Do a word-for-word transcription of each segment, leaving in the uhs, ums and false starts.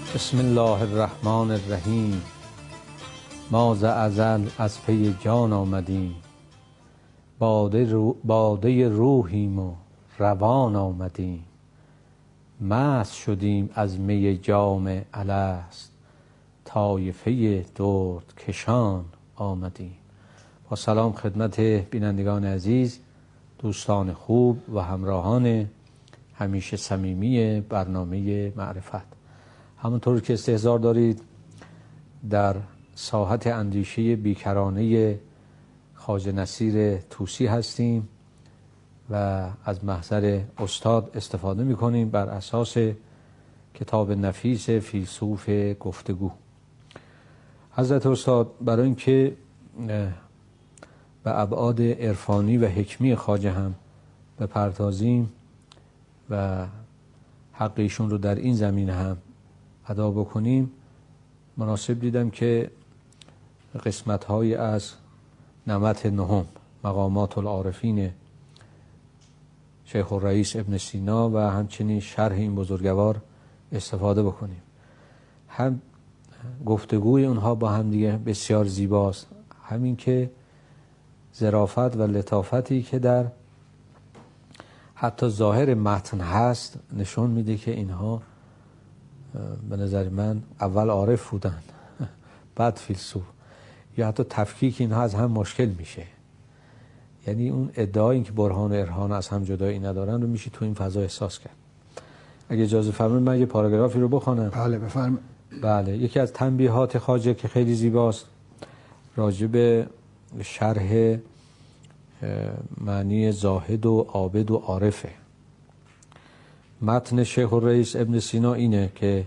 بسم الله الرحمن الرحیم. ما ز ازل از پی جان آمدیم، باده, رو باده روحیم و روان آمدیم. مست شدیم از می جام الست، طایفه درد کشان آمدیم. با سلام خدمت بینندگان عزیز، دوستان خوب و همراهان همیشه صمیمی برنامه معرفت. همونطور که استحضار دارید در ساحت اندیشه بیکرانه خواجه نصیر طوسی هستیم و از محضر استاد استفاده می کنیم بر اساس کتاب نفیس فیلسوف گفتگو. حضرت استاد برای اینکه به ابعاد عرفانی و حکمی خواجه هم بپردازیم و حق ایشون رو در این زمینه هم ادا بکنیم، مناسب دیدم که قسمت‌هایی از نمط نهم مقامات العارفین شیخ الرئیس ابن سینا و همچنین شرح این بزرگوار استفاده بکنیم. هم گفتگوی اونها با هم دیگه بسیار زیباست، همین که ظرافت و لطافتی که در حتی ظاهر متن هست نشون میده که اینها به نظر من اول عارف بودن بعد فیلسوف، یا حتی تفکیک اینها از هم مشکل میشه. یعنی اون ادعای این که برهان و ارهان از هم جدایی ندارن رو میشه تو این فضا احساس کرد. اگه اجازه فرمایید من یه پاراگرافی رو بخونم. بله بفرمایید. بله، یکی از تنبیهات خواجه که خیلی زیباست راجع به شرح معنی زاهد و عابد و عارفه. متن شیخ الرئیس ابن سینا اینه که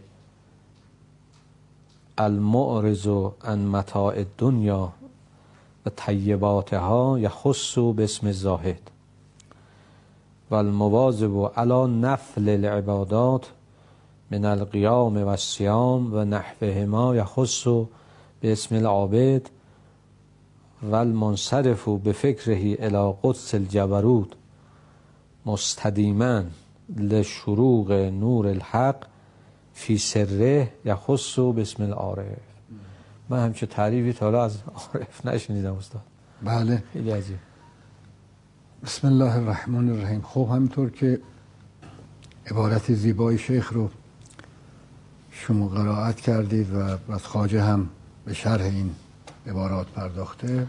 المعرض عن متاع الدنیا و طیباتها یخص باسم زاهد و المواظب علی نفل العبادات من القیام و الصیام و نحوهما یخص باسم العابد و المنصرف بفکره الی قدس الجبروت مستدیما لشروق نور الحق فی سره یخص باسم العارف. من همچه تعریفی تا حالا از عارف نشنیدم استاد. بله خیلی عجیب. بسم الله الرحمن الرحیم. خب همینطور که عبارت زیبای شیخ رو شما قرائت کردید و از خواجه هم به شرح این عبارات پرداخته،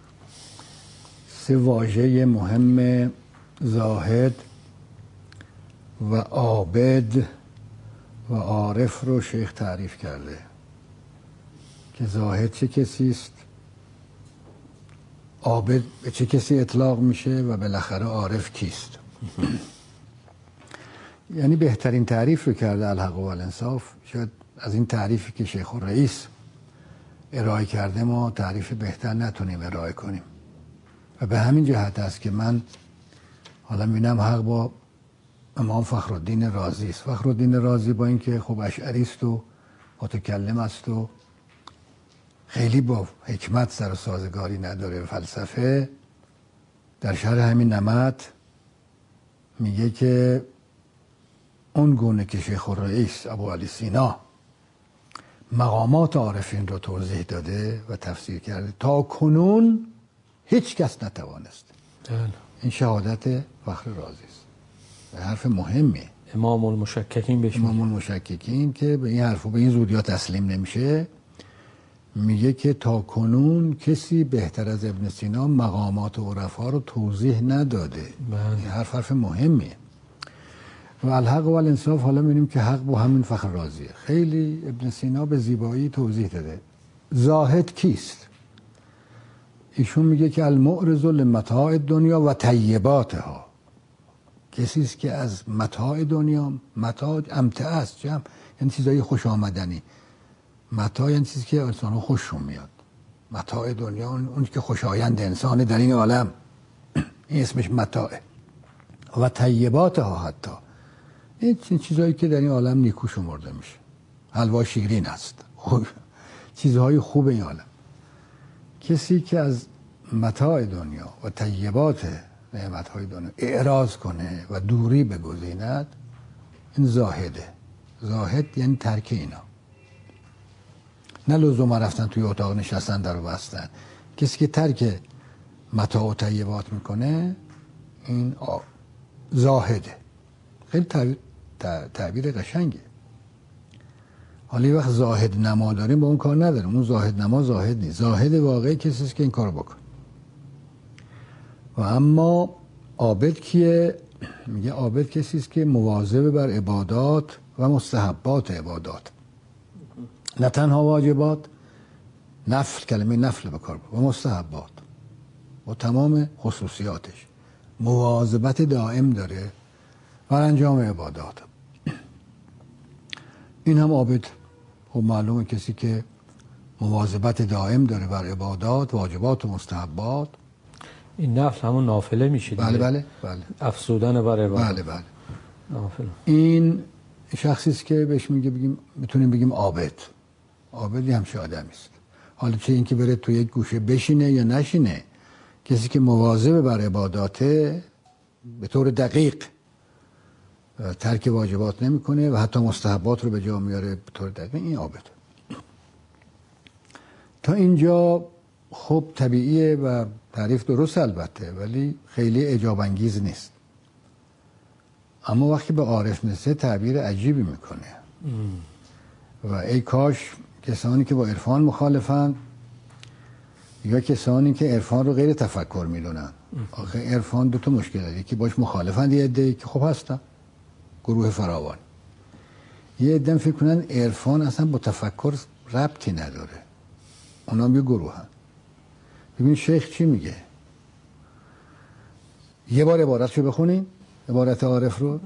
سه واژه مهم زاهد و عابد و عارف رو شیخ تعریف کرده که زاهد چه کسی است، عابد به چه کسی اطلاق میشه و بالاخره عارف کیست. یعنی بهترین تعریف رو کرده الحق و الانصاف. شاید از این تعریفی که شیخ الرئیس ارائه کرده ما تعریف بهتر نتونیم ارائه کنیم و به همین جهت است که من حالا میبینم حق با امام فخرالدین رازی است. فخرالدین رازی با اینکه خب اشعری است و متکلم است و خیلی با حکمت سر و سازگاری نداره فلسفه، در شرح همین نمط میگه که اون گونه که شیخ الرئیس ابو علی سینا مقامات عارفین رو توضیح داده و تفسیر کرده تا کنون هیچ کس نتوانست. این شهادت فخر رازی است. حرف مهمی. امام المشککین بهش امام المشککین که به این حرف و به این زودیا تسلیم نمیشه، میگه که تا کنون کسی بهتر از ابن سینا مقامات عرفا رو توضیح نداده. این حرف حرف مهمیه و الحق و الانصاف. حالا میبینیم که حق با همین فخر رازیه. خیلی ابن سینا به زیبایی توضیح داده زاهد کیست. ایشون میگه که المعرض لمتاع دنیا و طیباتها، کسی است که از متاع دنیا، متاع امتعه است، جمع یعنی چیزای خوش آمدنی. متاع یعنی چیزی که انسان خوششون میاد. متاع دنیا اون که خوشایند انسان در این عالم، این اسمش متاعه. و طیباتها حتی این چیزایی که در این عالم نیکو شمرده میشه. حلوا شیرین است، خوب چیزهای خوب این عالم. کسی که از متاع دنیا و طیبات نعمت‌های دنیا اعراض کنه و دوری بگزیند، این زاهده. زاهد یعنی ترک اینا. نه لزوما رفتن توی اتاق نشستن در رو بستن. کسی که ترک متاع و طیبات میکنه این زاهده. خیلی تعبیر, تعبیر قشنگه. حالا یه وقت زاهد نما داریم با اون کار نداریم، اون زاهد نما زاهد نیست. زاهد واقعی کسی است که این کارو بکنه. و اما عابد کیه؟ میگه عابد کسی است که مواظب بر عبادات و مستحبات عبادات، نه تنها واجبات، نفل، کلمه نفل به کار برد، و مستحبات و تمام خصوصیاتش مواظبت دائم داره بر انجام عبادات. این هم عابد. خب معلومه کسی که مواظبت دائم داره بر عبادات، واجبات و مستحبات. این نفل همون نافله میشه دیگه. بله بله بله. افزودن بر عبادت. بله بله. نافله. این شخصی است که بهش میگه بگیم میتونیم بگیم عابد. عابدی همشه آدمی است. حالا چه اینکه بره تو یک گوشه بشینه یا نشینه، کسی که مواظب بر عباداته به طور دقیق ترک واجبات نمیکنه و حتی مستحبات رو به جا میاره به طور دقیق، این عابد. تا اینجا خب طبیعیه و تعریف درست البته، ولی خیلی اعجاب انگیز نیست. اما وقتی به عارف میرسه تعبیر عجیبی میکنه. ام. و ای کاش کسانی که با عرفان مخالفن یا کسانی که عرفان رو غیر تفکر میدونن. آخه عرفان دو تا مشکل داره، یکی باش مخالفن، یه عده که خب هستن گروه فراوان. یه عده فکر کنن عرفان اصلا با تفکر ربطی نداره، اونا هم یه گروه هم. ببین شیخ چی میگه؟ یه بار عبارتشو بخونیم، عبارت عارف رو.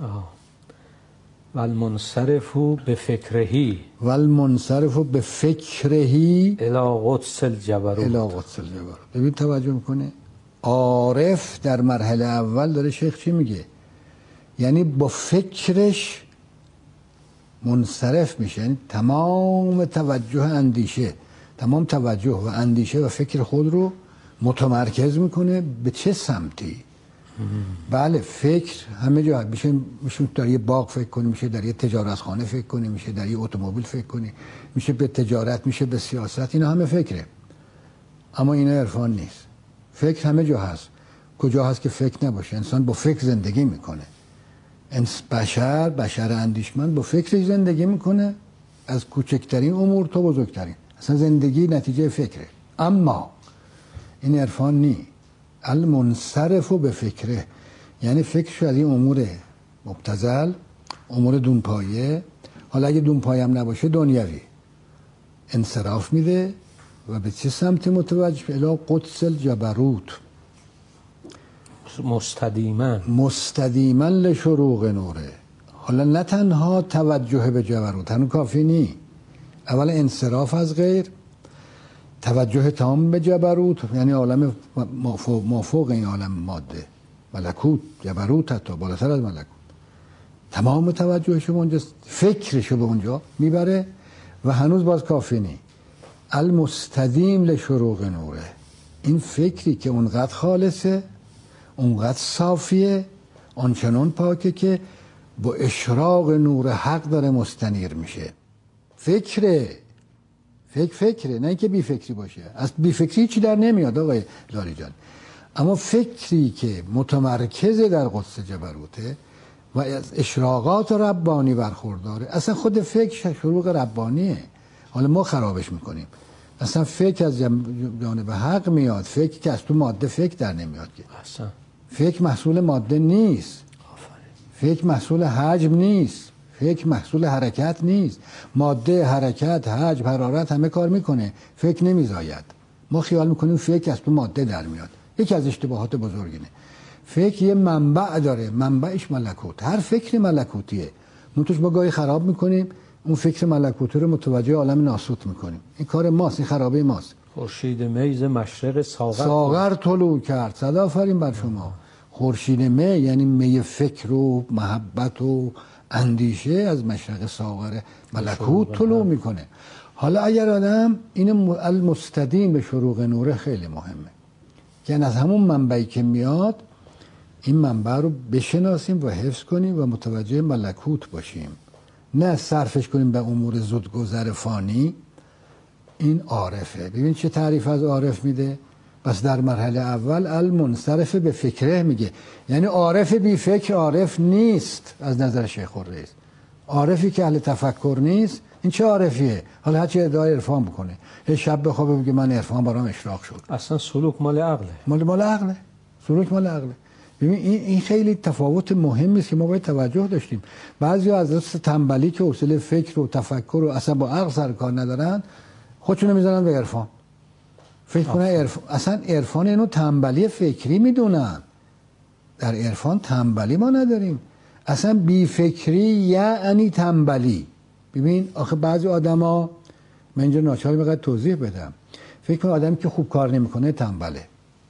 والمنصرف به فکرهی والمنصرف به فکرهی الی قدس الجبروت الی قدس الجبروت. ببین توجه میکنه عارف در مرحله اول داره شیخ چی میگه؟ یعنی با فکرش منصرف میشه، یعنی تمام توجه اندیشه تمام توجه و اندیشه و فکر خود رو متمرکز میکنه. به چه سمتی؟ بله فکر همه جا میشه. میشه در یه باغ فکر کنی، میشه در یه تجارتخانه فکر کنی، میشه در یه اتومبیل فکر کنی، میشه به تجارت، میشه به سیاست. اینا همه فکره. اما اینا عرفان نیست. فکر همه جا هست. کجا هست که فکر نباشه؟ انسان با فکر زندگی میکنه. بشر بشر اندیشمند با فکرش زندگی میکنه، از کوچکترین امور تا بزرگترین. اصلا زندگی نتیجه فکره. اما این عرفان نی. المنصرف به فکره، یعنی فکرش از این امور مبتذل، امور دونپایه، حالا اگه دونپایه هم نباشه دنیوی، انصراف میده و به چه سمت متوجه؟ الی قدس الجبروت، مستدیما مستدیما لشروق نوره. حالا نه تنها توجه به جبروت هنوز کافی نی، اول انصراف از غیر، توجه تام به جبروت، یعنی عالم مافوق این عالم ماده، ملکوت، جبروت، حتی بالاتر از ملکوت، تمام توجهش به اونجا، فکرش به اونجا میبره و هنوز باز کافی نی. المستدیم لشروق نوره، این فکری که اونقدر خالصه، اونقدر صافیه، آنچنان پاکه که با اشراق نور حق داره مستنیر میشه. فکره، فکر فکره، نه اینکه بی فکری باشه. از بی فکری چی در نمیاد آقای لاری جان. اما فکری که متمرکز در قدس جبروته و از اشراقات ربانی برخورداره، اصلا خود فکر شروق ربانیه. حالا ما خرابش میکنیم. اصلا فکر از جانب حق میاد، فکر که از تو ماده فکر در نمیاد که. اصلا فکر محصول ماده نیست. فکر محصول حجم نیست. فکر محصول حرکت نیست. ماده، حرکت، حجم، حرارت همه کار میکنه، فکر نمیزاید. ما خیال میکنیم فکر از تو ماده در میاد. یکی از اشتباهات بزرگینه. فکر یه منبع داره، منبعش ملکوت. هر فکر ملکوتیه. ما توش با گاهی خراب میکنیم، اون فکر ملکوتی رو متوجه عالم ناسوت میکنیم. این کار ماست، این خرابه ماست. خورشید میز مشرق ساغر ساغر طلوع کرد. صدا آفرین بر شما. خورشید می یعنی می فکر و محبت و اندیشه از مشرق ساغر ملکوت طلوع میکنه. حالا اگر آدم این المستدیم به شروق نوره خیلی مهمه، یعنی از همون منبعی که میاد این منبع رو بشناسیم و حفظ کنیم و متوجه ملکوت باشیم، نه صرفش کنیم به امور زودگذر فانی. این عارفه. ببین چه تعریف از عارف میده. بس در مرحله اول المنصرف به فکره میگه، یعنی عارف بی فکر عارف نیست از نظر شیخ الرئیس. عارفی که اهل تفکر نیست این چه عارفیه؟ حالا هر چی ادعای عرفان بکنه، یه شب بخوابه بگه من عرفان برام اشراق شد. اصلا سلوک مال عقله. مال مال عقله. سلوک مال عقله. ببین این این خیلی تفاوت مهمی است که ما باید توجه داشتیم. بعضیا از دست تنبلی که حوصله فکر و تفکر و اصلا با عقل سر کار ندارن خودشونو میزنن به عرفان. فکر کنه عرفان، اصلا عرفان اینو تنبلی فکری میدونن. در عرفان تنبلی ما نداریم. اصلا بی فکری یعنی تنبلی. ببین آخه بعضی آدما، من اینجا ناچار میگم توضیح بدم، فکر کنه آدمی که خوب کار نمیکنه تنبله.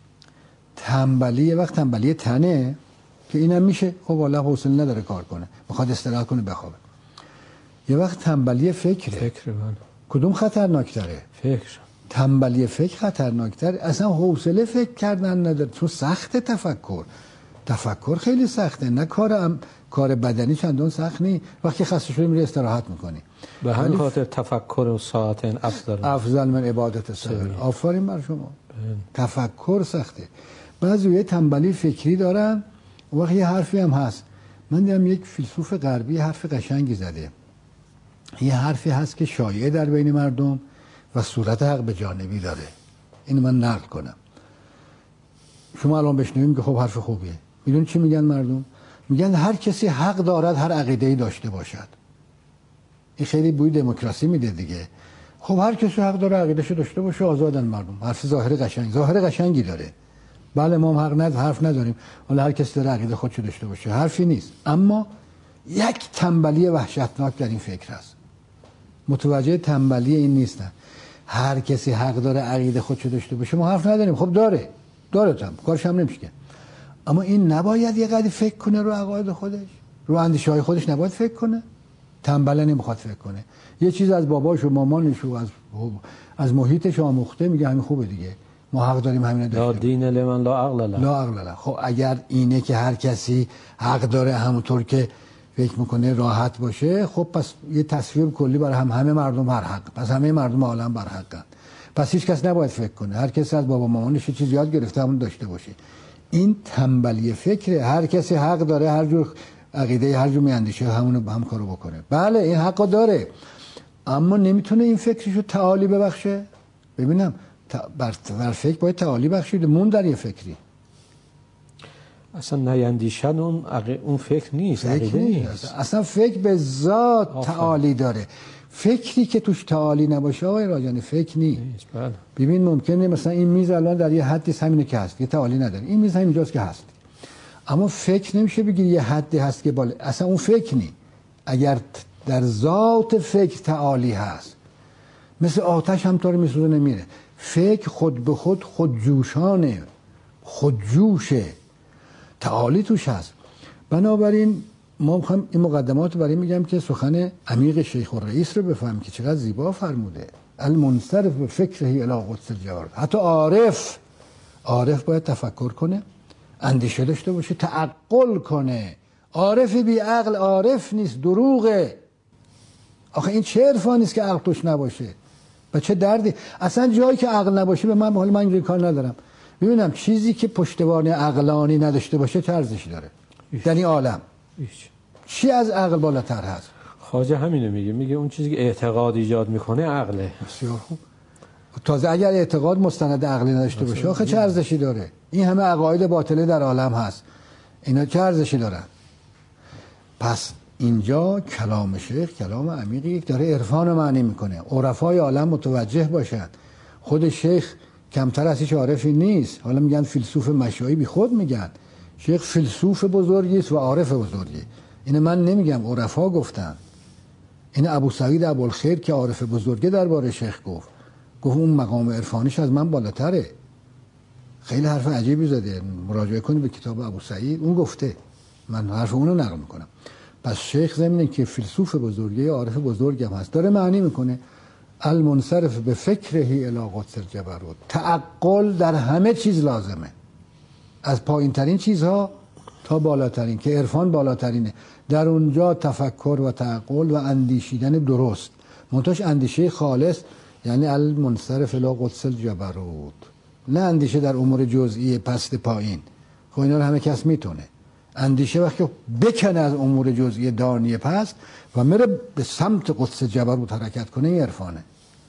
تنبلی یه وقت تنبلی تنه که اینم میشه، خب والله حوصله نداره کار کنه، میخواد استراحت کنه بخوابه. یه وقت تنبلی فکره. فکر من کدوم خطرناکتره؟ فکر. تنبلی فکر خطرناکتر. اصلا حوصله فکر کردن نداره. تو سخت تفکر تفکر خیلی سخته، نه کارم کار بدنی چندان سخت نی. وقتی خسته شدی میری استراحت میکنی. به همین خاطر تفکر و ساعتین افضل افضل من عبادت سر. آفرین بر شما. تفکر سخته. بعضی یه تنبلی فکری دارن. وقتی یه حرفی هم هست، من دیدم یک فیلسوف غربی حرف قشنگی زده. یه حرفی هست که شایعه در بین مردم و صورت حق به جانبی داره. اینو من نقل کنم. شما الان بشنویم که خب حرف خوبیه. میدون چی میگن مردم؟ میگن هر کسی حق دارد هر عقیده‌ای داشته باشد. این خیلی بوی دموکراسی میده دیگه. خب هر کسی حق داره عقیده‌شو داشته باشه، آزادن مردم. حرف ظاهر قشنگ، ظاهر قشنگی داره. بله ما هم حق ند حرف نداریم. حالا هر کسی داره عقیده خودشو داشته باشه، حرفی نیست. اما یک تنبلی وحشتناک در این فکر است. متوجه تنبلی این نیستن. هر کسی حق داره عقیده خودشو داشته باشه، ما حرف نداریم. خب داره. داره تام. کارش هم نمیشه. اما این نباید یه قدری فکر کنه رو عقاید خودش، رو اندیشه‌های خودش نباید فکر کنه. تنبل نمیخواد فکر کنه. یه چیز از باباش و مامانش و از از محیطش آموخته، میگه همین خوبه دیگه. ما حق داریم همین داشته لا دین لمن لا عقل له. لا عقل له. خب اگر اینه که هر کسی حق داره همونطور که فکر میکنه راحت باشه، خب پس یه تصویر کلی برای هم همه مردم بر حق، پس همه مردم عالم بر حقن. پس هیچ کس نباید فکر کنه. هر کسی از بابا مامانش چیزی یاد گرفته همون داشته باشه. این تنبلی فکره. هر کسی حق داره هر جور عقیده هر جور میاندیشه همونو هم کارو بکنه. بله این حقو داره، اما نمیتونه این فکرشو تعالی ببخشه. ببینم بر, بر فکر باید تعالی بخشید. مون در یه فکری اصلا نیندیشن اون عقی... اون فکر نیست، فکر عقیده نیست. نیست. اصلا فکر به ذات آفر. تعالی داره. فکری که توش تعالی نباشه آقای راجانی فکر نیست. بله. ببین ممکنه مثلا این میز الان در یه حدی همینه که هست، یه تعالی نداره. این میز همینجاست که هست، اما فکر نمیشه بگی یه حدی هست که بالا. اصلا اون فکر نی. اگر در ذات فکر تعالی هست، مثل آتش همطور میسوزه نمیره. فکر خود به خود خودجوشانه، خودجوشه، تعالی توش هست. بنابراین ما میخوام این مقدمات رو برای میگم که سخن عمیق شیخ الرئیس رو بفهمیم که چقدر زیبا فرموده. المنصرف به فکره الی قدس الجبروت. حتی عارف عارف باید تفکر کنه، اندیشه داشته باشه، تعقل کنه. عارف بی عقل عارف نیست، دروغه. آخه این چه عرفانی است که عقل توش نباشه؟ و چه دردی. اصلا جایی که عقل نباشه به من، حالا من اینجوری کار ندارم، ببینم چیزی که پشتوانه عقلانی نداشته باشه چه ارزشی داره در این عالم؟ هیچ. چی از عقل بالاتر هست؟ خواجه همینو میگه، میگه اون چیزی که اعتقاد ایجاد میکنه عقله. بسیار خوب. تازه اگر اعتقاد مستند عقلی نداشته باشه آخه چه ارزشی داره؟ این همه عقاید باطله در عالم هست، اینا چه ارزشی دارن؟ پس اینجا کلام شیخ کلام عمیقی یک داره عرفان رو معنی میکنه. عرفای عالم متوجه باشن. خود شیخ کمتر از هیچ عارفی نیست. حالا میگن فیلسوف مشایی، بی خود میگن. شیخ فیلسوف بزرگی است و عارف بزرگی. اینو من نمیگم، عرفا گفتن. این ابو سعید ابوالخیر که عارف بزرگه درباره شیخ گفت، گفت اون مقام عرفانیش از من بالاتره. خیلی حرف عجیبی زده، مراجعه کنید به کتاب ابو سعید، اون گفته، من حرف اونو نقل میکنم. پس شیخ زمینه که فیلسوف بزرگی، عارف بزرگی هم هست، داره معنی میکنه المنصرف به فکره الی قدس الجبروت. تعقل در همه چیز لازمه، از پایین ترین چیزها تا بالاترین، که عرفان بالاترینه. در اونجا تفکر و تعقل و اندیشیدن درست، منتهاش اندیشه خالص. یعنی المنصرف الی قدس الجبروت، نه اندیشه در امور جزئی پست پایین. خب اینا رو همه کس میتونه. اندیشه وقتی بکنه از امور جزئی دانی پست و میره به سمت قدس جبروت حرکت کنه، این عرفانه.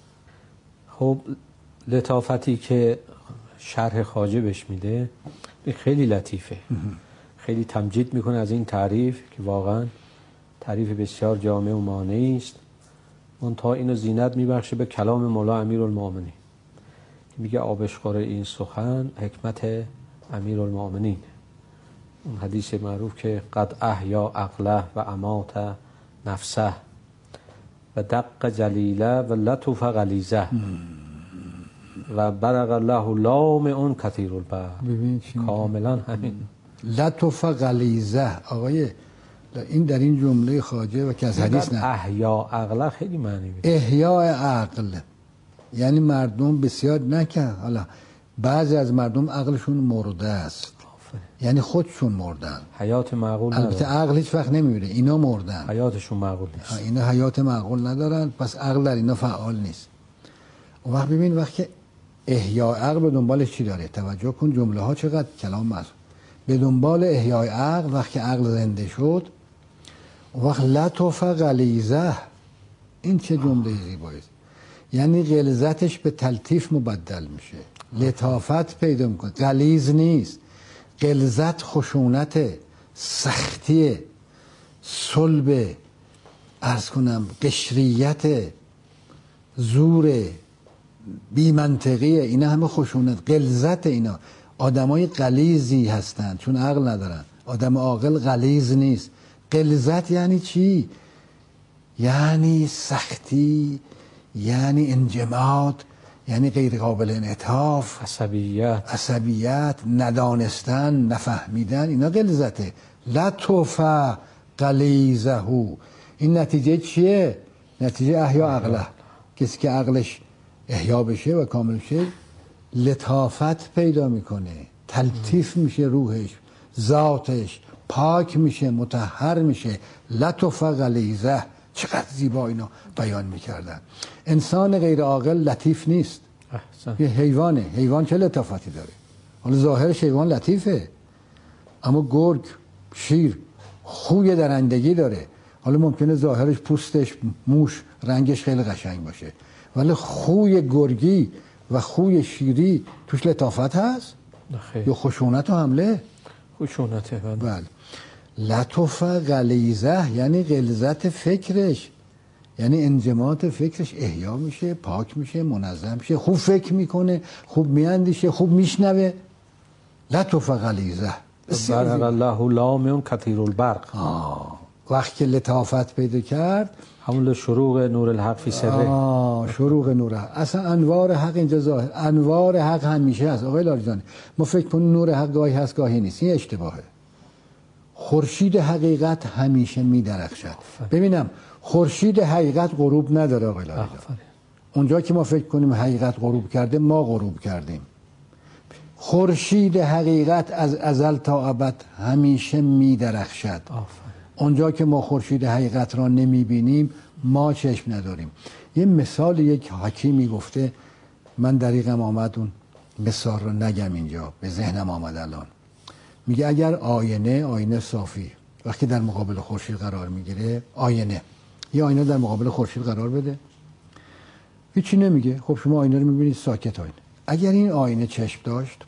خب لطافتی که شرح خواجه بهش میده خیلی لطیفه، خیلی تمجید میکنه از این تعریف که واقعا تعریف بسیار جامع و مانعی است. منتها اینو زینت میبخشه به کلام مولا امیرالمؤمنین که میگه آبشخور این سخن حکمت امیرالمؤمنین. اون حدیث معروف که قد احیا عقله و امات نفسه و دق جلیله و لطف غلیظه و برق الله لام اون کثیر البر. کاملا همین لطف غلیظه. آقای این در این جمله خواجه و که از حدیث نه، احیا عقله خیلی معنی میده. احیاء عقل یعنی مردم بسیار نکن، حالا بعضی از مردم عقلشون مرده است، یعنی خودشون مردن، حیات معقول ندارن. البته عقل هیچ وقت نمیمیره، اینا مردن، حیاتشون معقول نیست. اینا حیات معقول ندارن، پس عقل در اینا فعال نیست. اون وقت ببین وقتی احیاء عقل به دنبالش چی داره؟ توجه کن جمله ها چقدر کلام ماست. به دنبال احیاء عقل وقتی عقل زنده شد، اون وقت لطف غلیظه. این چه جمله زیبایی است. یعنی غلظتش به تلطیف مبدل میشه، لطافت پیدا میکنه. غلیظ نیست، غلظت خشونت، سختی، صلب، عرض کنم قشریت، زور، بی منطقیه، اینا همه خشونت، غلظت. اینا آدمای غلیظی هستند چون عقل ندارن. آدم عاقل غلیظ نیست. غلظت یعنی چی؟ یعنی سختی، یعنی انجماد، یعنی غیر قابل انعطاف، عصبیت، عصبیت، ندانستن، نفهمیدن. اینا غلظته. لطف غلیظه. این نتیجه چیه؟ نتیجه احیا عقله. کسی که عقلش احیا بشه و کامل شه، لطافت پیدا میکنه، تلطیف میشه، روحش، ذاتش پاک میشه، مطهر میشه. لطف غلیظه. چقدر زیبا اینا بیان میکردن. انسان غیر عاقل لطیف نیست. احسن. یه حیوانه. حیوان چه لطافتی داره؟ حالا ظاهرش حیوان لطیفه، اما گرگ، شیر خوی درندگی داره. حالا ممکنه ظاهرش، پوستش، موش، رنگش خیلی قشنگ باشه، ولی خوی گرگی و خوی شیری توش لطافت هست؟ نخیر. یا خشونت و حمله؟ خشونته. بله. لطف غلیظه یعنی غلظت فکرش، یعنی انجماد فکرش احیا میشه، پاک میشه، منظم میشه، خوب فکر میکنه، خوب میاندیشه، خوب میشنوه. لطف غلیظه. برق الله لام کثیر البرق. وقتی که لطافت پیدا کرد، همون شروق نور الحق فی سره. آه شروق نور حق. اصلا انوار حق اینجا ظاهر، انوار حق همیشه هست. آقای لاریجانی ما فکر کنیم نور حق گاهی هست گاهی نیست، این اشتباهه. خورشید حقیقت همیشه میدرخشد. ببینم خورشید حقیقت غروب نداره آقای لاریجانی. اونجا که ما فکر کنیم حقیقت غروب کرده، ما غروب کردیم. خورشید حقیقت از ازل تا ابد همیشه میدرخشد. اونجا که ما خورشید حقیقت را نمیبینیم، ما چشم نداریم. یه مثال یک حکیمی گفته، من دریغم آمد اون مثال رو نگم اینجا، به ذهنم آمد الان. میگه اگر آینه، آینه صافی وقتی در مقابل خورشید قرار میگیره، آینه یه آینه در مقابل خورشید قرار بده، هیچی نمیگه. خب شما آینه رو میبینید ساکت. آینه اگر این آینه چشم داشت،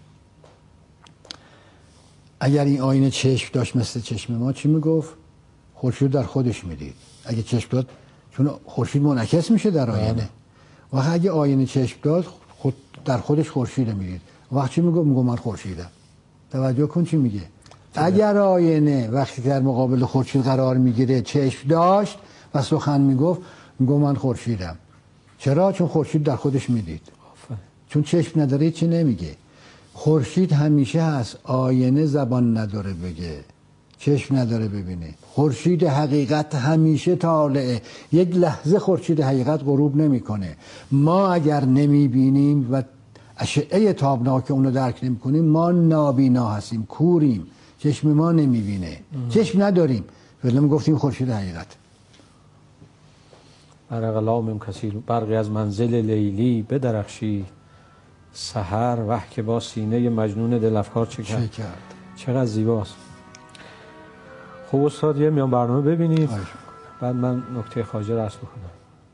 اگر این آینه چشم داشت مثل چشم ما، چی میگفت؟ خورشید در خودش میدید. اگه چشم داد، چون خورشید منعکس میشه در آینه، و اگه آینه چشم داد، خود در خودش خورشید میدید. وقتی چی میگه؟ میگه من خورشیدم. توجه کن چی میگه. اگر آینه وقتی در مقابل خورشید قرار میگیره چشم داشت و سخن میگفت، میگه من خورشیدم. چرا؟ چون خورشید در خودش میدید. چون چشم نداره چی نمیگه. خورشید همیشه هست، آینه زبان نداره بگه، چشم نداره ببینه. خورشید حقیقت همیشه طالعه. یک لحظه خورشید حقیقت غروب نمیکنه. ما اگر نمیبینیم و اشعه تابناک اونو درک نمیکنیم، ما نابینا هستیم، کوریم، چشم ما نمیبینه. چشم نداریم، ولی ما گفتیم خورشید حقیقت. بر اقلام کثیر، برقی از منزل لیلی بدرخشید سحر، وح که با سینه مجنون دل افکار چه کرد. کرد چقدر زیباست. خب استاد یه میان برنامه ببینید، بعد من نکته خواجه رو عرض بکنم.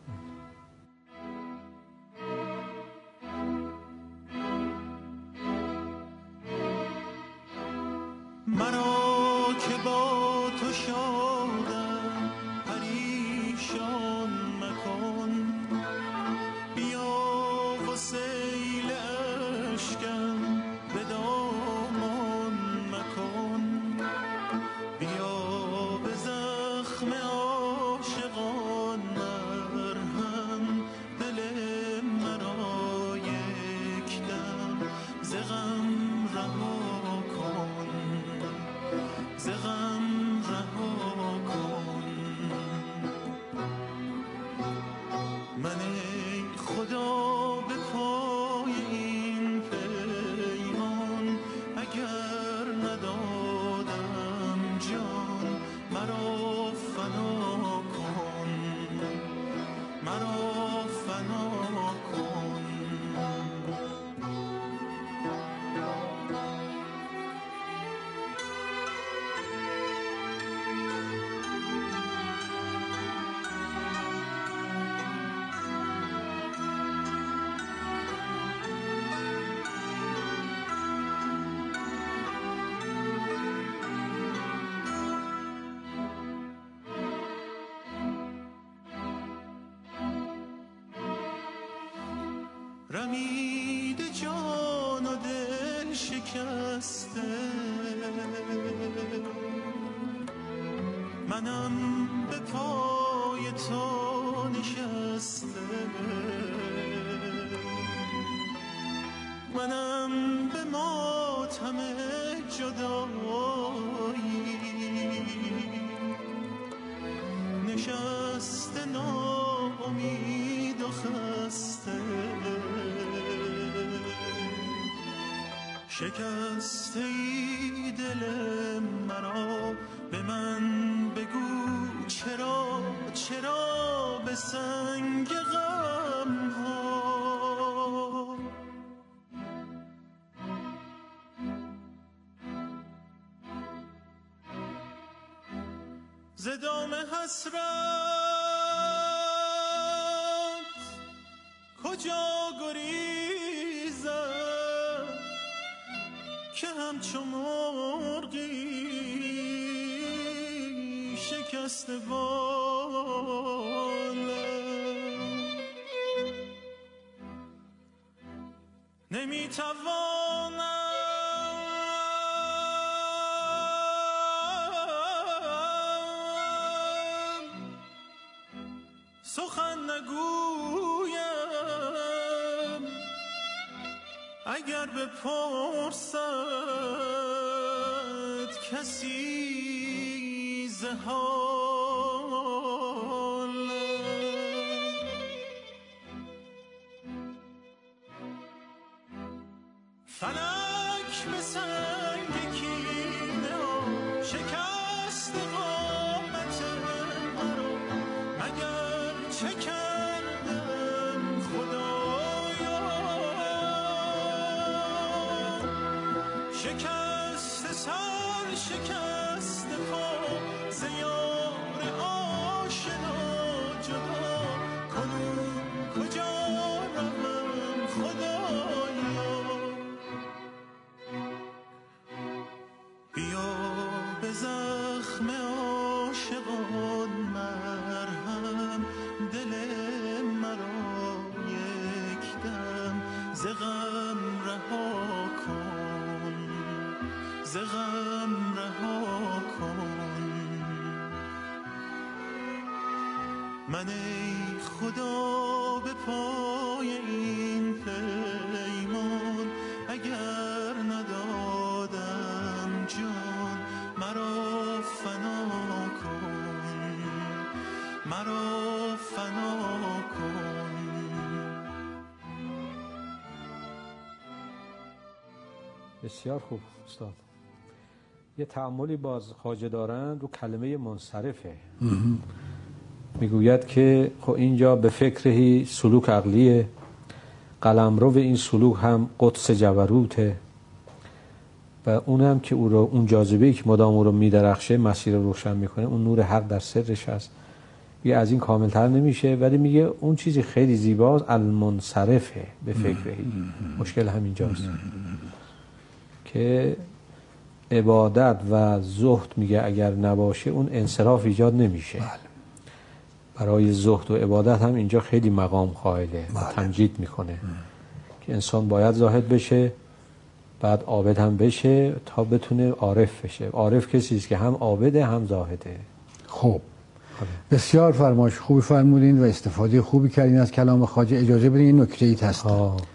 رمید جان و دل شکسته، منم به پای تو نشسته، منم به ماتم جدایی نشسته، ناامید و خسته، شکسته ای دل مرا، به من بگو چرا، چرا به سنگ غم ها ز دام حسرت کجا گریزم که همچو مرغی شکسته بالم، نمیتوانم سخن نگویم، اگر بپرسد کسی ز حالم، فلک به سنگ کینه شکست قامت مرا، مگر چه کردم خدایا، شکست سر شکست پا ز یار آشنا جدا، کنون کجا روم خدایا، بیا به زخم عاشقان مرهم، دل مرا یک دم ز غم رها کن، ز غم رها کن. من ای خدا به پای این پیمان، اگر ندادم جان مرا فنا کن، مرا فنا کن. بسیار خوب استاد. یه تأملی باز خواجه دارن رو کلمه منصرفه. میگوید که خب اینجا به فکرهی سلوک عقلیه، قلمرو این سلوک هم قدس جبروته و اونم که او رو اون جاذبه‌ای که مدام او رو میدرخشه مسیر رو روشن میکنه، اون نور حق در سرش هست. یه از این کاملتر نمیشه، ولی میگه اون چیزی خیلی زیباست، المنصرفه به فکرهی. مشکل همینجاست که عبادت و زهد میگه اگر نباشه اون انصراف ایجاد نمیشه. بله. برای زهد و عبادت هم اینجا خیلی مقام قائله و تمجید میکنه که انسان باید زاهد بشه، بعد عابد هم بشه تا بتونه عارف بشه. عارف کسی است که هم عابده هم زاهده. خب بسیار فرمایش خوبی فرمودین و استفاده خوبی کردین از کلام خواجه. اجازه بدین این نکته ای هست.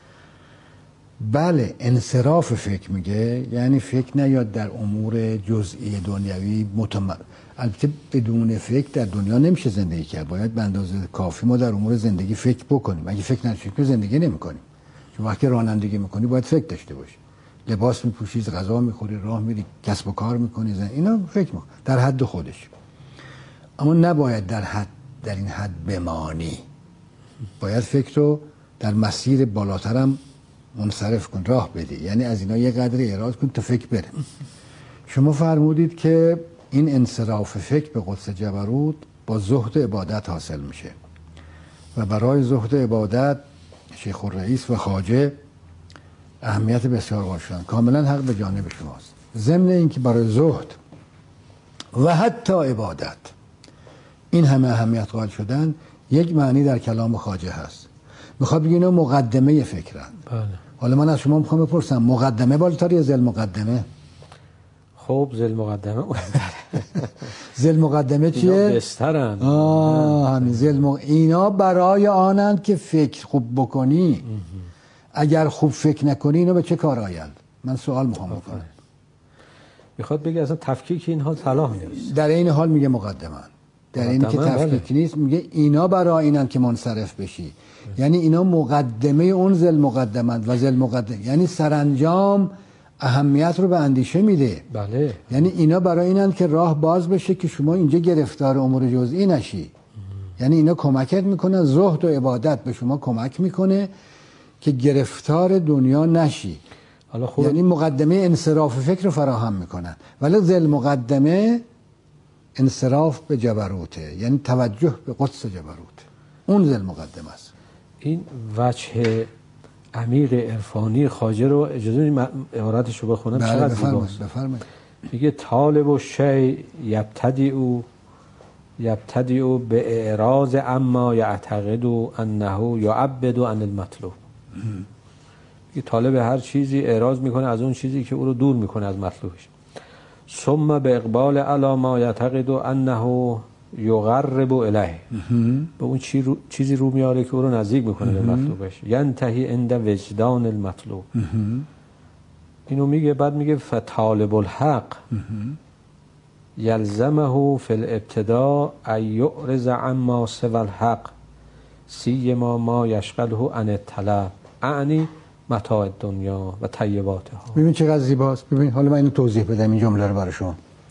بله، انصراف فکر میگه یعنی فکر نیاد در امور جزئی دنیوی متم... البته بدون فکر در دنیا نمیشه زندگی کرد. باید به اندازه کافی ما در امور زندگی فکر بکنیم. اگه فکر نکنیم زندگی نمیکنیم. چون وقتی رانندگی میکنی باید فکر داشته باشی. لباس میپوشی، غذا میخوری، راه میری، کسب و کار میکنی، زن... اینا فکر میکنی در حد خودش. اما نباید در حد در این حد بمانی. باید فکر رو در مسیر بالاترم منصرف کن، راه بدی. یعنی از اینا یه قدر اعراض کن تا فکر بره. شما فرمودید که این انصراف فکر به قدس جبروت با زهد عبادت حاصل میشه و برای زهد عبادت شیخ الرئیس و خواجه اهمیت بسیار قائل شدن. کاملا حق به جانب شماست. ضمن این که برای زهد و حتی عبادت این همه اهمیت قائل شدن، یک معنی در کلام خواجه هست. میخواد بگه اینا مقدمه فکرن. بله. حالا من از شما میخوام بپرسم مقدمه بالاتر یا ذل مقدمه؟ خب ذل مقدمه ذل مقدمه چیه؟ اینا بسترن. آه همین ذل مق... اینا برای آنند که فکر خوب بکنی. اگر خوب فکر نکنی اینا به چه کار آیند؟ من سوال میخوام بکنم. میخواد بگه اصلا تفکیک اینها صلاح نیست. در این حال میگه مقدمه. در این که تفکیک نیست میگه اینا برای اینن که منصرف بشی. یعنی اینا مقدمه اون ذل مقدمند و ذل مقدمه، یعنی سرانجام اهمیت رو به اندیشه میده. بله. یعنی اینا برای اینن که راه باز بشه که شما اینجا گرفتار امور جزئی نشی. ام. یعنی اینا کمکت میکنن، زهد و عبادت به شما کمک میکنه که گرفتار دنیا نشی. حالا خوب. یعنی مقدمه انصراف فکر رو فراهم میکنن، ولی ذل مقدمه انصراف به جبروته، یعنی توجه به قدس جبروت. اون ذل مقدمه است. این وجه عمیق عرفانی خواجه رو اجازه بدید عبارتش رو بخونم. بله چقدر زیباست. بفرمایید. میگه طالب الشیء یبتدئ یبتدئ به اعراض اما یعتقد انه یعبد عن المطلوب. میگه طالب هر چیزی اعراض میکنه از اون چیزی که او رو دور میکنه از مطلوبش. ثم به اقبال علی ما یعتقد انه یقرب الیه، به اون چی رو، چیزی رو میاره که او رو نزدیک میکنه به مطلوبش. ینتهی عند وجدان المطلوب. اینو میگه. بعد میگه فطالب الحق یلزمه فی الابتداء ان یعرض عما سوى الحق سیما ما یشغله عن الطلب اعنی متاع دنیا و طیباتها. ببین چقدر زیباست. ببین حالا من اینو توضیح بدم این جمله رو برای شما.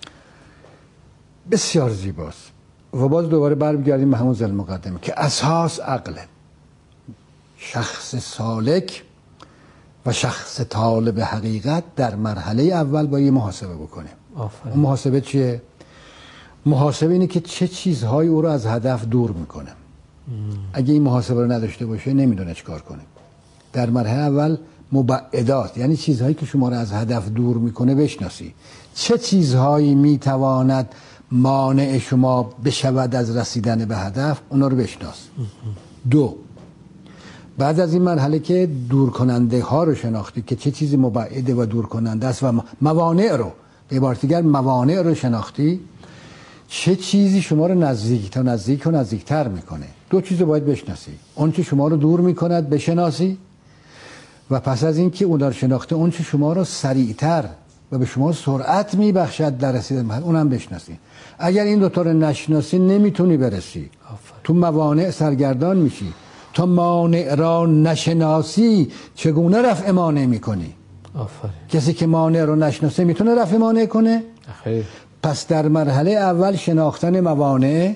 بسیار زیباست. و باز دوباره برمیگردیم به همون ذل مقدمه که اساس عقله. شخص سالک و شخص طالب حقیقت در مرحله اول با یه محاسبه بکنه. آفرین. اون محاسبه چیه؟ محاسبه اینه که چه چیزهایی او رو از هدف دور میکنه. اگه این محاسبه رو نداشته باشه نمیدونه چیکار کنه. در مرحله اول مبعدات، یعنی چیزهایی که شما رو از هدف دور میکنه بشناسی. چه چیزهایی میتواند مانع شما بشود از رسیدن به هدف، اونا رو بشناس. دو، بعد از این مرحله که دور کننده ها رو شناختی که چه چیزی مبعده و دور کننده است و موانع رو، به عبارت دیگر موانع رو شناختی، چه چیزی شما رو نزدیک تا نزدیک و نزدیکتر میکنه. دو چیز رو باید بشناسی. اون چه شما رو دور میکند بشناسی و پس از این که اون رو شناخته اون چه شما رو سریعتر و به شما سرعت میبخشد در رسیدن به اونم بشناسی. اگر این دو تا رو نشناسی نمیتونی برسی. آفرین. تو موانع سرگردان میشی. تو مانع را نشناسی چگونه رفع مانع میکنی؟ آفرین. کسی که مانع رو نشناسه میتونه رفع مانع کنه؟ خیر. پس در مرحله اول شناختن موانع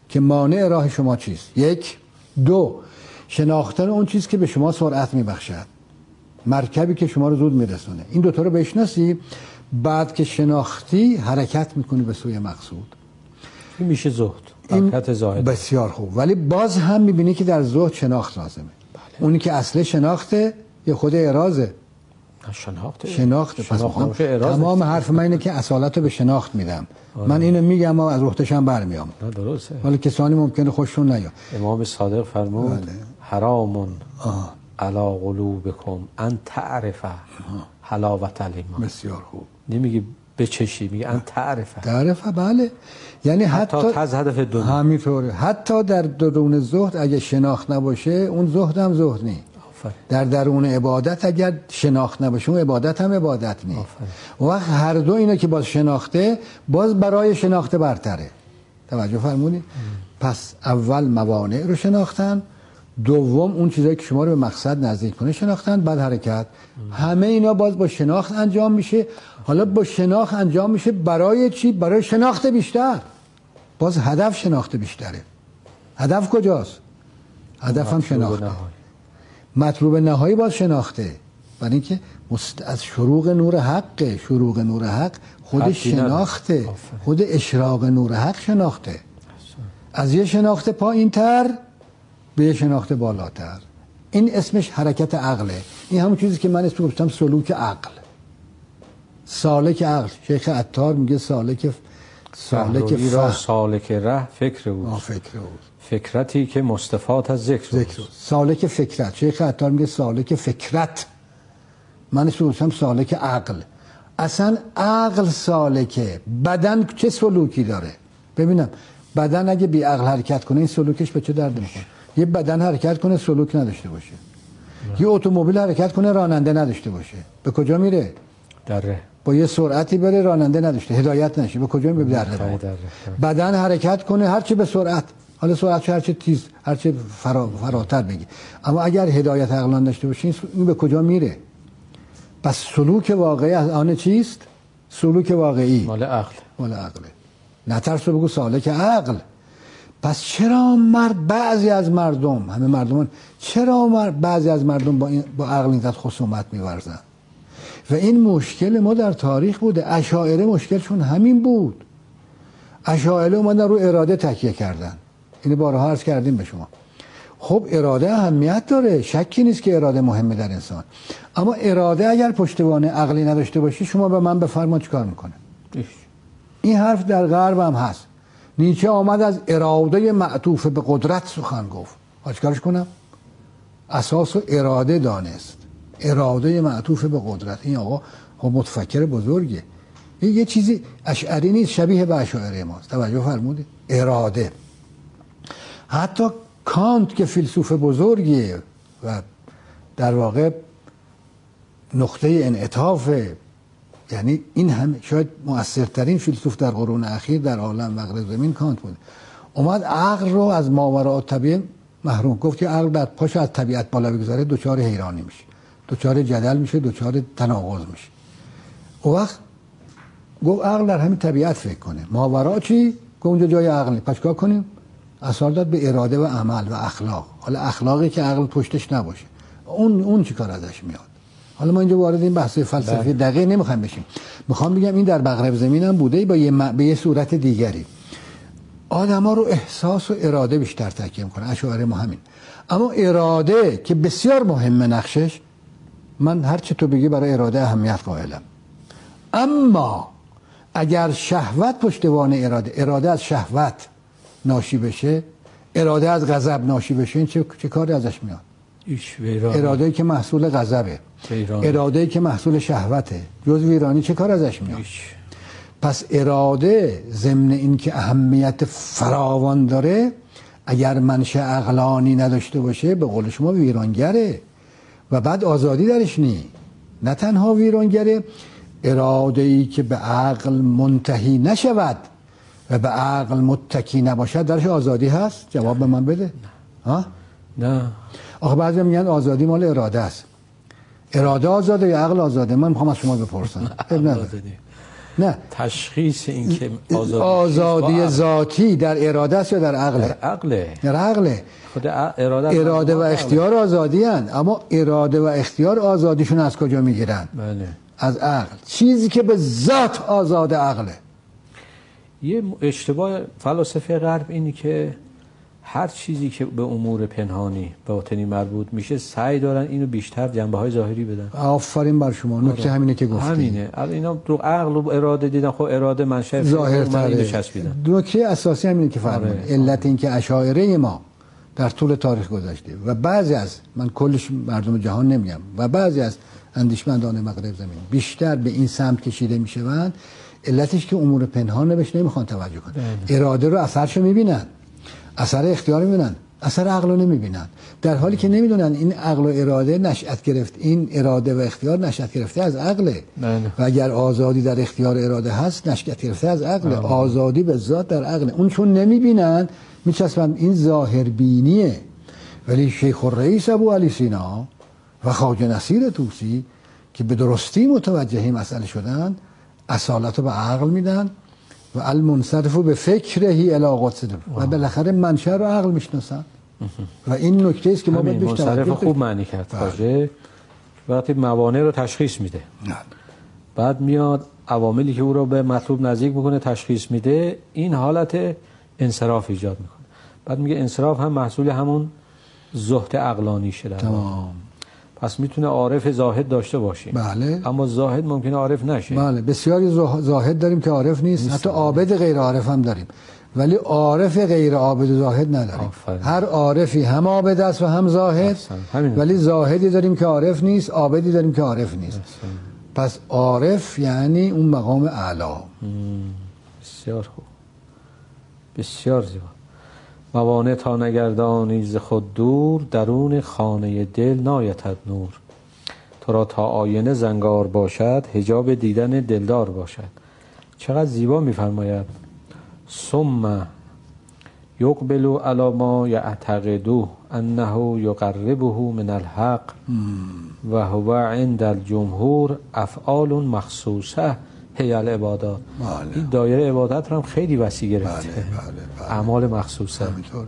که مانع راه شما چیست. یک. دو، شناختن اون چیز که به شما سرعت میبخشد، مرکبی که شما رو زود میرسونه. این دوتا رو بشناسی، بعد که شناختی حرکت میکنی به سوی مقصود. این میشه زهد، حرکت زاهد. بسیار خوب. ولی باز هم میبینی که در زهد شناخت لازمه. بله. اونی که اصل شناخته یا خود اراده؟ شناخته. شناخته. پس تمام حرف من اینه که اصالت رو به شناخت میدم. آره. من اینو میگم و از وقتشم برمیام. نه درسته. ولی کسانی ممکنه خوششون نیاد. امام صادق فرمود بله. حرام علی قلوبکم ان تعرف حلاوت الایمان. بسیار خوب. نمیگی بچشی، میگه ان تعرف. تعرف بله. یعنی حتی, حتی تز هدف دنیا. همینطوره. حتی در درون زهد اگه شناخت نباشه اون زهد هم زهد نیست. در درون عبادت اگر شناخت نباشه اون عبادت هم عبادت نیست. وقت هر دو اینا که باز شناخته باز برای شناخته برتره. توجه فرمونی؟ پس اول موانع رو شناختن، دوم اون چیزایی که شما رو به مقصد نزدیک کنه شناختن، بعد حرکت. همه اینا باز با شناخت انجام میشه. حالا با شناخت انجام میشه برای چی؟ برای شناخت بیشتر. باز هدف شناخت بیشتره. هدف کجاست؟ هدف هم شناخته. مطلوب نهایی باز شناخته. برای اینکه از شروق نور حق، شروق نور حق خود شناخته، خود اشراق نور حق شناخته. از یه شناخته پایین تر به یه شناخته بالاتر. این اسمش حرکت عقله. این همون چیزی که من اسمش گفتم سلوک عقل، سالک عقل. شیخ عطار میگه سالک سالک فهم. سالک ره فکر او. فکر او. فکرتی که مستفاد از ذکر. ذکر. سالک فکرت. شیخ عطار میگه سالک فکرت. من اسمش گفتم سالک عقل. اصلا عقل سالکه. بدن چه سلوکی داره؟ ببینم بدن اگه بی عقل حرکت کنه این سلوکش به چه درد میخوره؟ یه بدن حرکت کنه سلوک نداشته باشه. نه. یه اتومبیل حرکت کنه راننده نداشته باشه. به کجا میره؟ دره. با یه سرعتی بره راننده نداشته، هدایت نشه، به کجا میره؟ دره. دره. بدن حرکت کنه هر چی به سرعت، حالا سرعت هر چه تیز، هر چه فرا، فراتر بگی. اما اگر هدایت عقلان داشته باشه این به کجا میره؟ پس سلوک واقعی از آن چیست؟ سلوک واقعی مال عقل. مال عقله. نترس بگو سالک عقل. پس چرا مرد بعضی از مردم، همه مردمان، چرا مرد بعضی از مردم با, این با عقل اینقدر خصومت می‌ورزن؟ و این مشکل ما در تاریخ بوده. اشاعره مشکلشون همین بود. اشاعره اومدن رو اراده تکیه کردن. اینو بارها عرض کردیم به شما. خب اراده اهمیت داره، شکی نیست که اراده مهمه در انسان. اما اراده اگر پشتوانه عقلی نداشته باشی شما به من بفرما چیکار میکنه؟ این حرف در غرب هم هست. نیچه آمد از اراده معطوف به قدرت سخن گفت. چیکارش کنم؟ اساس و اراده دانست. اراده معطوف به قدرت. این آقا خب متفکر بزرگه. این یه چیزی اشعری نیست، شبیه به اشاعره ماست. توجه فرمودید؟ اراده. حتی کانت که فیلسوف بزرگیه و در واقع نقطه انعطاف، یعنی این هم شاید مؤثرترین فیلسوف در قرون اخیر در عالم مغرب زمین کانت بود، اومد عقل رو از ماوراء طبیعه محروم. گفت که عقل بعد پاش از طبیعت بالا بگذاره دوچار حیرانی میشه، دوچار جدل میشه، دوچار تناقض میشه. اون وقت گفت عقل در همین طبیعت فکر کنه. ماوراء چی؟ گفت اونجا جای عقل نیست. پس چیکار کنیم؟ اصلا داد به اراده و عمل و اخلاق. حالا اخلاقی که عقل پشتش نباشه اون اون چیکار ازش میاد؟ حالا ما اینجا وارد این بحث فلسفی دقیق نمیخوام بشیم. میخوام بگم این در مغرب زمین هم بوده با یه م... به یه صورت دیگری. آدما رو احساس و اراده بیشتر تکیه میکنه. اشاعره ما همین. اما اراده که بسیار مهمه نقشش، من هر چه تو بگی برای اراده اهمیت قائلم. اما اگر شهوت پشتوانه اراده، اراده از شهوت ناشی بشه، اراده از غضب ناشی بشه، این چه, چه کاری ازش میاد؟ اراده‌ای که محصول غضبه، اراده‌ای که محصول شهوته، جز ویرانی چه کار ازش میاد؟ ایش. پس اراده ضمن این که اهمیت فراوان داره، اگر منشأ عقلانی نداشته باشه به قول شما ویرانگره و بعد آزادی درش نی. نه تنها ویرانگره، اراده‌ای که به عقل منتهی نشود و به عقل متکی نباشد درش آزادی هست؟ جواب به من بده. ها؟ نه. آخه بعضی میگن آزادی مال اراده است. اراده آزاده یا عقل آزاده؟ من میخوام از شما بپرسم. نه تشخیص این که آزادی, آزادی ذاتی در اراده است یا در عقله؟ در عقله. در عقله. خود اراده, اراده و اختیار آزادی هن. اما اراده و اختیار آزادیشون از کجا میگیرن؟ بله. از عقل. چیزی که به ذات آزاد عقله. یه اشتباه فلاسفه غرب اینی که هر چیزی که به امور پنهانی باطنی مربوط میشه سعی دارن اینو بیشتر جنبه های ظاهری بدن. آفرین بر شما. نکته همینه که گفتی. همینه. اینا رو عقل و اراده دیدن، خب اراده منشأ ظاهرتره. نکته اساسی همینه که فرمودید. علت این که اشاعره ما در طول تاریخ گذشته و بعضی از، من کلش مردم جهان نمیگم، و بعضی از اندیشمندان مغرب زمین بیشتر به این سمت کشیده میشوند، علتش که امور پنهان بهش نمیخوان توجه کنن. اراده رو اثرشو میبینن، اثر اختیار میبینن، اثر عقل رو نمیبینن، در حالی که نمیدونن این عقل و اراده نشأت گرفت، این اراده و اختیار نشأت گرفته از عقله. و اگر آزادی در اختیار اراده هست نشأت گرفته از عقله. آزادی به ذات در عقله. اون چون نمیبینن میچسبن این ظاهر بینیه. ولی شیخ الرئیس ابو علی سینا و خواجه نصیر طوسی که به درستی متوجه مسئله شدن، اصالت رو به عقل میدن و المنصرف به فکرهی الی قدسه و بالاخره منشأ رو عقل میشناسن. و این نکته است که ما باید بهش توجه کنیم. خوب معنی کرد خواجه. وقتی موانع رو تشخیص میده، بعد میاد عواملی که او رو به مطلوب نزدیک میکنه تشخیص میده، این حالت انصراف ایجاد میکنه. بعد میگه انصراف هم محصول همون زهد عقلانی شده. تمام. پس میتونه عارف زاهد داشته باشیم. بله. اما زاهد ممکنه عارف نشه. بله. بسیاری زاهد داریم که عارف نیست. نیست. حتی عابد غیر عارف هم داریم. ولی عارف غیر عابد زاهد نداریم. آفرین. هر عارفی هم عابد است و هم زاهد. ولی زاهدی داریم که عارف نیست، عابدی داریم که عارف نیست. اصلا. پس عارف یعنی اون مقام اعلی. بسیار خوب. بسیار زیبا. موانع تا نگردانی ز خود دور، درون خانه دل نایتد نور. تو را تا آینه زنگار باشد، حجاب دیدن دلدار باشد. چقدر زیبا میفرماید. ثم یقبل علی ما یعتقدو انه یقربه من الحق و هو عند الجمهور افعال مخصوصه هی العبادات. بله. این دایره عبادت رو هم خیلی وسیع گرفته. بله بله بله. اعمال مخصوصه. همینطوره.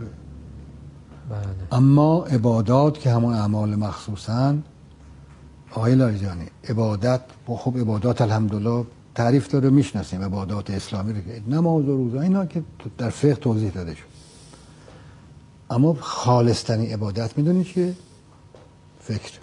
بله. اما عبادات که همون اعمال مخصوصن، آقای لاریجانی، عبادت خب عبادات الحمدلله تعریف داره، میشناسیم عبادات اسلامی رو که نماز و روزه اینا که در فقه توضیح داده شد. اما خالصترین عبادت میدونی چیه؟ فکر.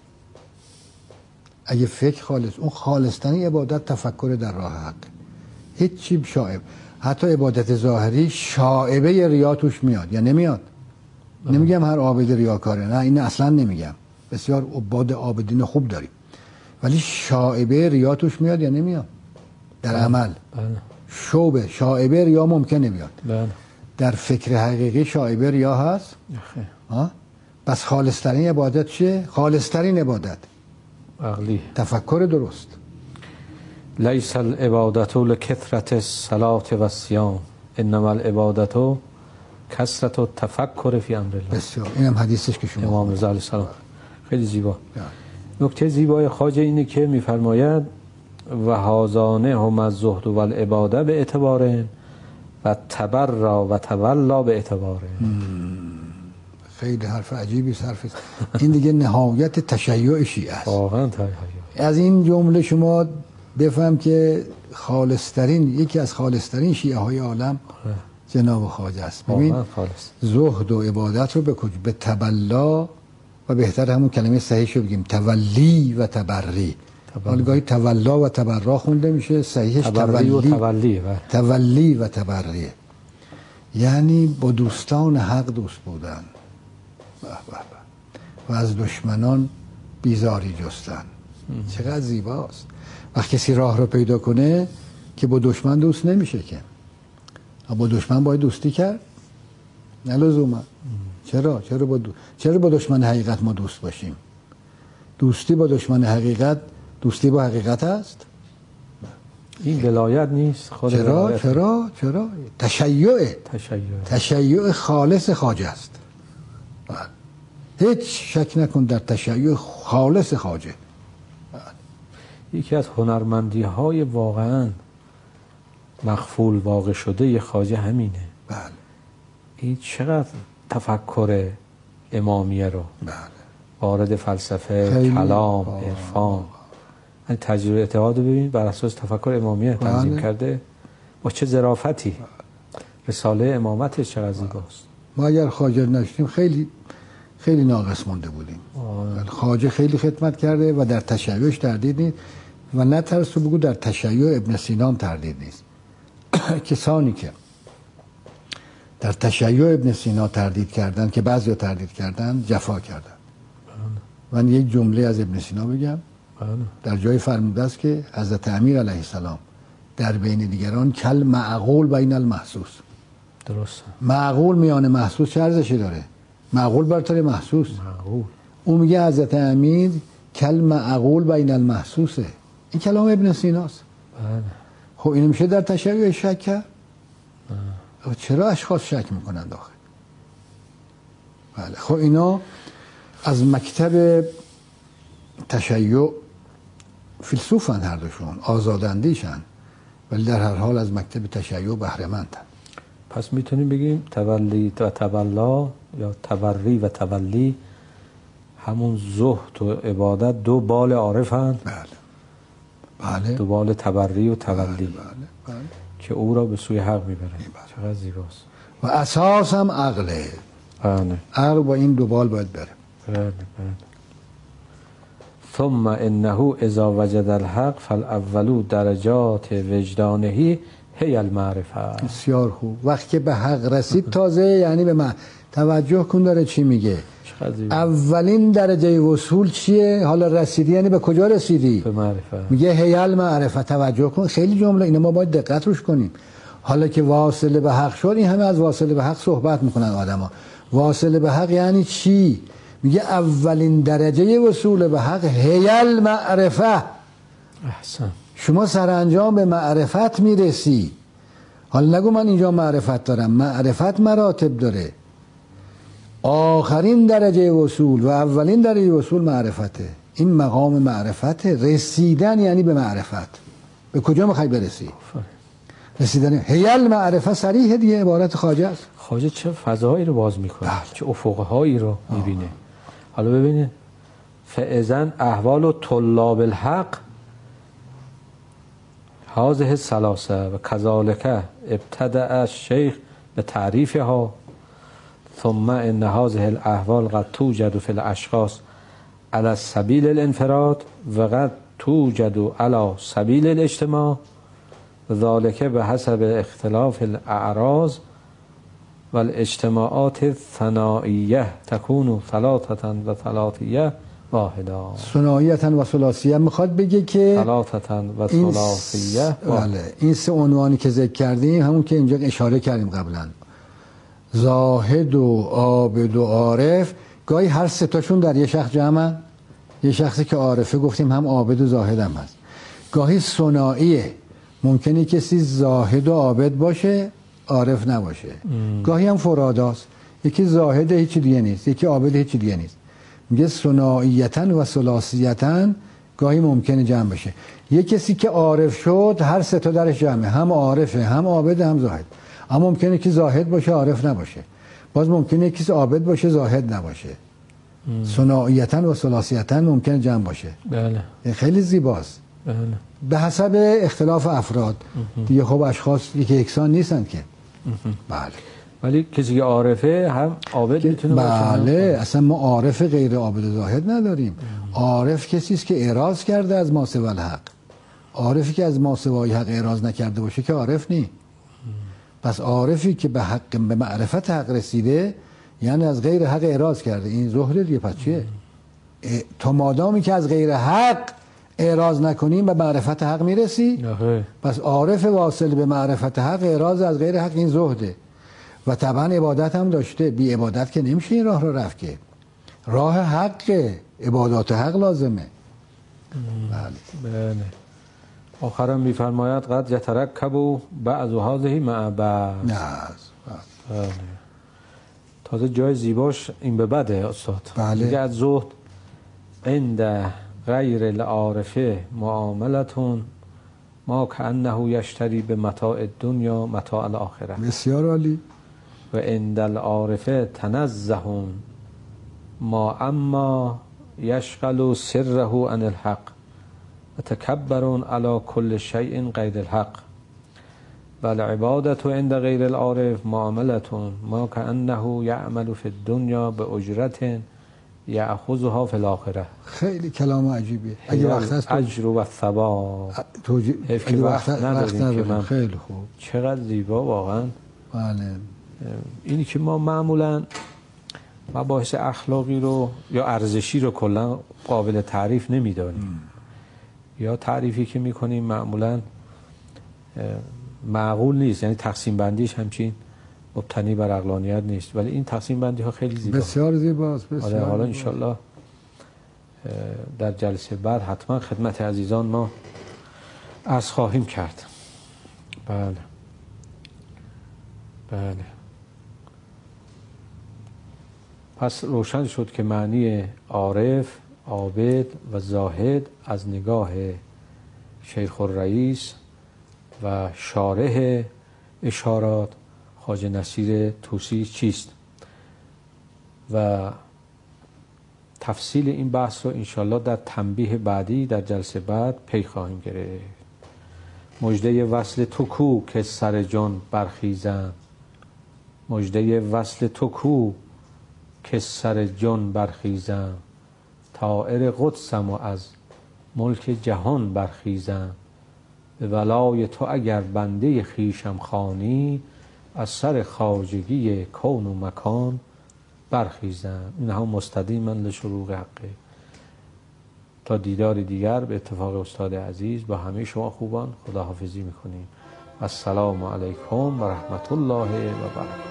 اگه فکر خالص، اون خالصترین عبادت تفکر در راه حق. هیچ چی شائب، حتی عبادت ظاهری شائبه ریا توش میاد یا نمیاد. اه. نمیگم هر عابد ریاکاره، نه این اصلا نمیگم. بسیار عباد عابدین خوب داریم، ولی شائبه ریا توش میاد یا نمیاد در بله. عمل بله. شوبه شائبه ریا ممکنه بیاد. بله. در فکر حقیقی شائبه ریا هست. ها؟ پس خالصترین عبادت چیه؟ خالصترین عبادت عقلی، تفکر درست. لیس العبادت لکثرت الصلاة و الصیام انما العبادت کثرت التفکر فی امر الله. بسیار. اینم حدیثش که شما امام رضا علیه السلام. خیلی زیبا. نکته زیبای خواجه اینه که میفرماید و هازانه هم از زهد و العباده به اعتباره و تبرا و تولا به اعتباره. خیلی حرف عجیبی حرف. این دیگه نهایت تشیع شیعه است. واقعا تشیع. از این جمله شما بفهم که خالصترین، یکی از خالصترین شیعه های عالم جناب خواجه است. ببین زهد و عبادت رو به به تبلا و بهتر همون کلمه صحیح رو بگیم تولی و تبری. حالا گاهی تولا و تبرا خونده میشه، صحیحش تولی و تولی و تولی و تبری. یعنی با دوستان حق دوست بودن به به به و از دشمنان بیزاری جستن. چقدر زیباست. وقتی کسی راه رو پیدا کنه که با دشمن دوست نمیشه که. با دشمن باید دوستی کرد؟ نه لزوما. چرا؟ چرا با دو... چرا با دشمن حقیقت ما دوست باشیم؟ دوستی با دشمن حقیقت دوستی با حقیقت است؟ این ولایت نیست. خود چرا؟ ولایت. چرا؟ چرا؟ تشیع. تشیع. تشیع خالص خواجه است. هیچ شک نکن در تشیع خالص خواجه. یکی از هنرمندی های واقعا مخفول واقع شده یه خواجه همینه. بله. این چقدر تفکر امامیه رو بله. وارد فلسفه، خیلی. کلام، آه. عرفان، این تجربه اعتقاد رو ببینید بر اساس تفکر امامیه تنظیم بله. کرده. با چه ظرافتی. رساله امامتش چقدر زیباست. ما اگر خواجه نشتیم خیلی خیلی ناقص مونده بودیم. خواجه خیلی خدمت کرده و در تشیعش تردید نیست و نه ترس تو بگو در تشیع ابن سینا هم تردید نیست. کسانی که در تشیع ابن سینا تردید کردن که بعضی تردید کردن جفا کردن. من یک جمله از ابن سینا بگم. در جای فرموده است که حضرت امیر علیه السلام در بین دیگران کل معقول بین المحسوس. درسته. معقول میان محسوس چه ارزشی داره؟ معقول برتر محسوس. معقول. اون میگه حضرت امیر کل معقول بین المحسوسه. این کلام ابن سیناست. بله. خب اینو میشه در تشیع شک کرد؟ چرا اشخاص شک میکنن داخل؟ بله. خب اینا از مکتب تشیع فیلسوفن، هر دوشون آزاداندیشن، ولی در هر حال از مکتب تشیع بهره مندن. پس میتونیم بگیم تولی و تولا یا تبری و تولی همون زهد و عبادت دو بال عارفن. بله. بله. دو بال تبری و تولی. بله. بله. بله. که او را به سوی حق میبره. چقدر زیباست. و اساس هم عقله. بله. عقل با این دو بال باید بره. بله. بله. ثم انه اذا وجد الحق فالاول درجات وجدانه هی المعرفه. بسیار خوب. وقتی که به حق رسید تازه یعنی به من توجه کن داره چی میگه. اولین درجه وصول چیه؟ حالا رسیدی یعنی به کجا رسیدی؟ به معرفه. میگه هی المعرفه. توجه کن، خیلی جمله اینو ما باید دقت روش کنیم. حالا که واصل به حق شد، این همه از واصل به حق صحبت میکنن آدما. واصل به حق یعنی چی؟ میگه اولین درجه وصول به حق هی المعرفه. احسن. شما سرانجام به معرفت میرسی. حالا نگو من اینجا معرفت دارم. معرفت مراتب داره. آخرین درجه وصول و اولین درجه وصول معرفته. این مقام معرفته. رسیدن یعنی به معرفت. به کجا میخوای برسی؟ رسیدن هی المعرفه صریح دیگه عبارت خواجه است. خواجه چه فضایی رو باز میکنه، چه افقهایی رو میبینه. حالا ببینید فاذن احوال طلاب الحق هذه الثلاثه و كذلك ابتدأ الشيخ بتعريفها ثم ان هذه الاحوال قد توجد في الاشخاص على سبيل الانفراد و قد توجد على سبيل الاجتماع ذلك بحسب اختلاف الاعراض والاجتماعات الثنائیه تكون ثلاثه و ثلاثیه واحده. ثنائیه و ثلاثیه میخواد بگه که ثلاثه و ثلاثیه. بله. این سه عنوانی که ذکر کردیم همون که اینجا اشاره کردیم قبلا، زاهد و عابد و عارف، گاهی هر سه تاشون در یه شخص جمعن. یه شخصی که عارفه گفتیم هم عابد و زاهد هم هست. گاهی ثنائیه، ممکنه کسی زاهد و عابد باشه عارف نباشه. ام. گاهی هم فراداست، یکی زاهد هیچ دیگه نیست، یکی عابد هیچ دیگه نیست. میگه ثنائیتن و ثلاثیتن گاهی ممکنه جمع بشه. یه کسی که عارف شد هر سه تا درش جمعه، هم عارفه هم عابد هم زاهد. اما ممکنه که زاهد باشه عارف نباشه، باز ممکنه کسی عابد باشه زاهد نباشه. ثنائیتن و ثلاثیتن ممکنه جمع باشه. بله. خیلی زیباست. بله. به حسب اختلاف افراد دیگه. خب اشخاص یکی یکسان نیستن که. بله. ولی کسی که عارفه هم عابد میتونه باشه. بله. اصلا ما عارف غیر عابد و زاهد نداریم. عارف کسی است که اعراض کرده از ما سوی الحق. عارفی که از ما سوی حق اعراض نکرده باشه که عارف نی. پس عارفی که به حق به معرفت حق رسیده یعنی از غیر حق اعراض کرده. این زهره دیگه. پس چیه؟ تا مادامی که از غیر حق اعراض نکنیم به معرفت حق میرسی. پس عارف واصل به معرفت حق اعراض از غیر حق این زهده. و طبعا عبادت هم داشته. بی عبادت که نمیشه این راه رو رفت که. راه حق، عبادات حق لازمه. بله. بله. آخرم میفرماید قد یترکب بعض هذه مع بعض. بله. تازه جای زیباش این به بده استاد. بله. میگه از زهد عند غیر العارفه معاملتون ما کأنه یشتری به متاع دنیا متاع الاخره. بسیار عالی. و عند العارف تنزه ما اما یشغل سره عن الحق و تکبر علی کل شیء غیر الحق و العبادت عند غیر العارف معاملت ما کأنه یعمل فی الدنیا به اجرت یأخذها فی الاخره. خیلی کلام عجیبیه. اگه وقت هست اجر و ثواب توجیه اگه وقت نداریم که من خیلی خوب. چقدر زیبا واقعا. بله. اینی که ما معمولا مباحث اخلاقی رو یا ارزشی رو کلا قابل تعریف نمیدانیم، یا تعریفی که میکنیم معمولا معقول نیست، یعنی تقسیم بندیش همچین مبتنی بر عقلانیت نیست، ولی این تقسیم بندی ها خیلی زیباست. بسیار زیباست. بسیار حالا انشالله در جلسه بعد حتما خدمت عزیزان ما عرض خواهیم کرد. بله بله. پس روشن شد که معنی عارف، عابد و زاهد از نگاه شیخ الرئیس و شارح اشارات خواجه نصیر طوسی چیست و تفصیل این بحث رو انشالله در تنبیه بعدی در جلسه بعد پی خواهیم گرفت. مژده وصل تو کو که سر جان برخیزم، مژده وصل تو کو که سر جان برخیزم، طائر قدسم و از ملک جهان برخیزم، به ولای تو اگر بنده خویشم خوانی، از سر خواجگی کون و مکان برخیزم. این هم مستدیما لشروق حقه. تا دیدار دیگر به اتفاق استاد عزیز با همه شما خوبان خداحافظی میکنیم. السلام علیکم و رحمت الله و برکاته.